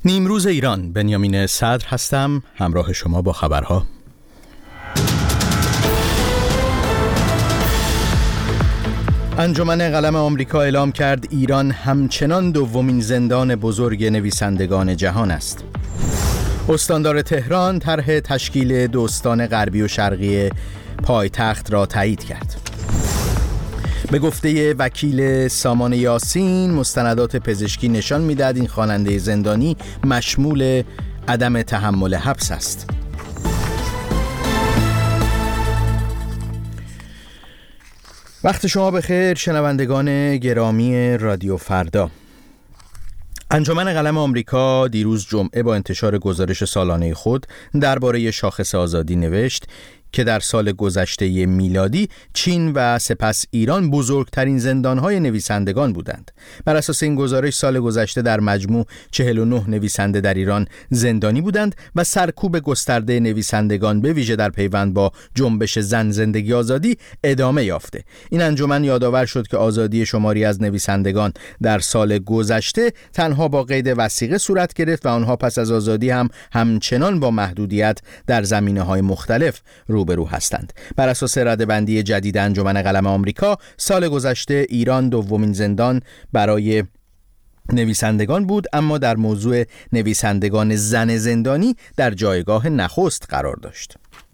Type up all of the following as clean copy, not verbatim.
نیمروز ایران، بنیامین صدر هستم، همراه شما با خبرها. انجمن قلم آمریکا اعلام کرد ایران همچنان دومین زندان بزرگ نویسندگان جهان است. استاندار تهران طرح تشکیل دو استان غربی و شرقی پایتخت را تایید کرد. به گفته وکیل سامان یاسین، مستندات پزشکی نشان می‌دهد این خواننده زندانی مشمول عدم تحمل حبس است. وقت شما بخیر شنوندگان گرامی رادیو فردا. انجمن قلم آمریکا دیروز جمعه با انتشار گزارش سالانه خود درباره شاخص آزادی نوشت که در سال گذشته میلادی چین و سپس ایران بزرگترین زندانهای نویسندگان بودند. بر اساس این گزارش سال گذشته در مجموع 49 نویسنده در ایران زندانی بودند و سرکوب گسترده نویسندگان به ویژه در پیوند با جنبش زن زندگی آزادی ادامه یافته. این انجمن یادآور شد که آزادی شماری از نویسندگان در سال گذشته تنها با قید وثیقه صورت گرفت و آنها پس از آزادی هم همچنان با محدودیت در زمینه‌های مختلف روبرو هستند. بر اساس رده‌بندی جدید انجمن قلم آمریکا، سال گذشته ایران دومین زندان برای نویسندگان بود، اما در موضوع نویسندگان زن زندانی در جایگاه نخست قرار داشت.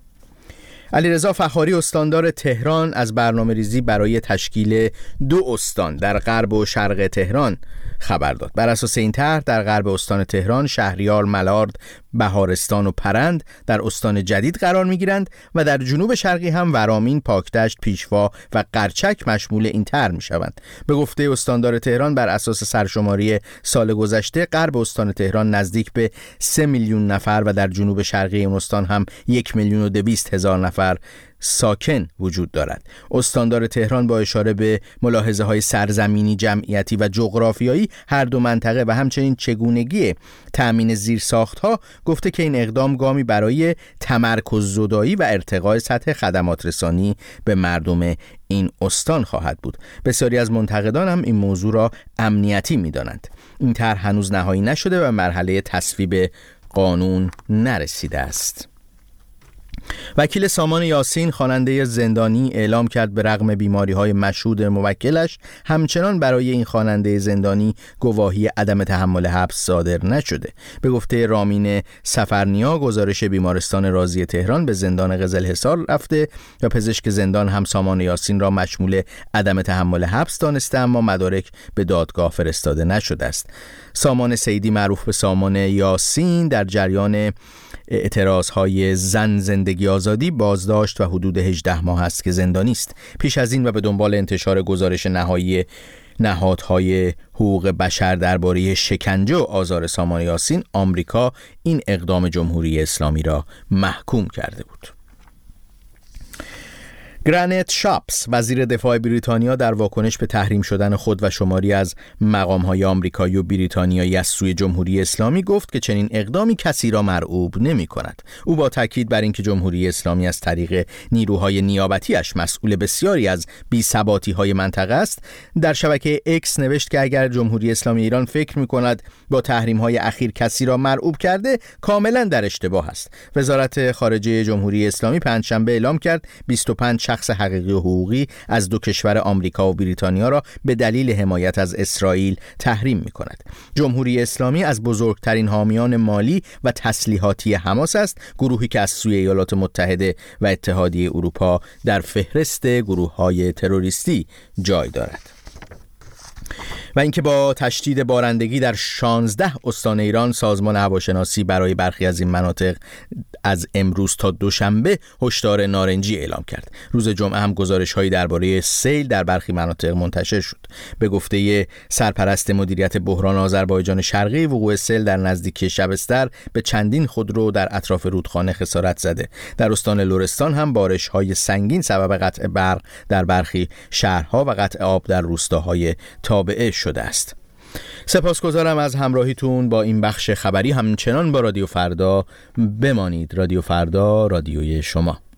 علیرضا فخاری استاندار تهران از برنامه‌ریزی برای تشکیل دو استان در غرب و شرق تهران خبر داد. بر اساس این طرح در غرب استان تهران شهریار، ملارد، بهارستان و پرند در استان جدید قرار می‌گیرند و در جنوب شرقی هم ورامین، پاکدشت، پیشوا و قرچک مشمول این طرح می‌شوند. به گفته استاندار تهران، بر اساس سرشماری سال گذشته غرب استان تهران نزدیک به 3 میلیون نفر و در جنوب شرقی این استان هم 1,200,000 نفر ساکن وجود دارد. استاندار تهران با اشاره به ملاحظه‌های سرزمینی، جمعیتی و جغرافیایی هر دو منطقه و همچنین چگونگی تأمین زیرساخت‌ها گفته که این اقدام گامی برای تمرکز زدایی و ارتقای سطح خدمات رسانی به مردم این استان خواهد بود. بسیاری از منتقدان هم این موضوع را امنیتی می‌دانند. این طرح هنوز نهایی نشده و مرحله تصویب قانون نرسیده است. وکیل سامان یاسین، خواننده زندانی، اعلام کرد به رغم بیماری‌های مشهود موکلش همچنان برای این خواننده زندانی گواهی عدم تحمل حبس صادر نشده. به گفته رامین سفرنیا، گزارش بیمارستان رازی تهران به زندان قزلحصار رفته و پزشک زندان هم سامان یاسین را مشمول عدم تحمل حبس دانسته، اما مدارک به دادگاه فرستاده نشده است. سامان سیدی، معروف به سامان یاسین، در جریان اعتراضهای زن زندگی آزادی بازداشت و حدود 18 ماه است که زندانی است. پیش از این و به دنبال انتشار گزارش نهایی نهادهای حقوق بشر درباره شکنجه و آزار سامان یاسین، آمریکا این اقدام جمهوری اسلامی را محکوم کرده بود. گرانت شاپس، وزیر دفاع بریتانیا، در واکنش به تحریم شدن خود و شماری از مقام‌های آمریکایی و بریتانیایی از سوی جمهوری اسلامی گفت که چنین اقدامی کسی را مرعوب نمی‌کند. او با تاکید بر اینکه جمهوری اسلامی از طریق نیروهای نیابتی‌اش مسئول بسیاری از بی‌ثباتی‌های منطقه است، در شبکه اکس نوشت که اگر جمهوری اسلامی ایران فکر می‌کند با تحریم‌های اخیر کسی را مرعوب کرده، کاملاً در اشتباه است. وزارت خارجه جمهوری اسلامی پنجشنبه اعلام کرد 25 شخص حقیقی و حقوقی از دو کشور آمریکا و بریتانیا را به دلیل حمایت از اسرائیل تحریم می‌کند. جمهوری اسلامی از بزرگترین حامیان مالی و تسلیحاتی حماس است، گروهی که از سوی ایالات متحده و اتحادیه اروپا در فهرست گروه‌های تروریستی جای دارد. و اینکه با تشدید بارندگی در 16 استان ایران، سازمان هواشناسی برای برخی از این مناطق از امروز تا دوشنبه هشدار نارنجی اعلام کرد. روز جمعه هم گزارش‌هایی درباره سیل در برخی مناطق منتشر شد. به گفته سرپرست مدیریت بحران آذربایجان شرقی، وقوع سیل در نزدیکی شبستر به چندین خودرو در اطراف رودخانه خسارت زده. در استان لرستان هم بارش‌های سنگین سبب قطع برق در برخی شهرها و قطع آب در روستاهای تابعه شده است. سپاسگزارم از همراهیتون با این بخش خبری. همچنان با رادیو فردا بمانید. رادیو فردا، رادیوی شما.